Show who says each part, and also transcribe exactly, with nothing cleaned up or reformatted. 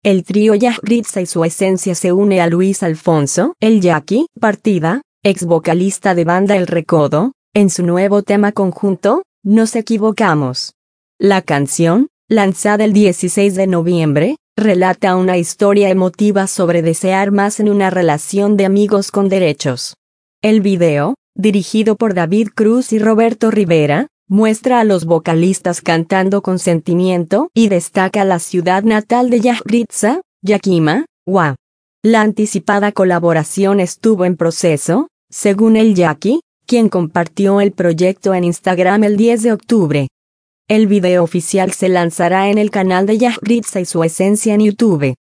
Speaker 1: el trío Yajritza y su esencia se une a Luis Alfonso, el Yaqui, Partida, ex vocalista de banda El Recodo, en su nuevo tema conjunto, Nos Equivocamos. La canción, lanzada el dieciséis de noviembre, relata una historia emotiva sobre desear más en una relación de amigos con derechos. El video, dirigido por David Cruz y Roberto Rivera, muestra a los vocalistas cantando con sentimiento y destaca la ciudad natal de Yajritza, Yakima, Wa. La anticipada colaboración estuvo en proceso, según el Yaqui, quien compartió el proyecto en Instagram el diez de octubre. El video oficial se lanzará en el canal de Yajritza y su esencia en YouTube.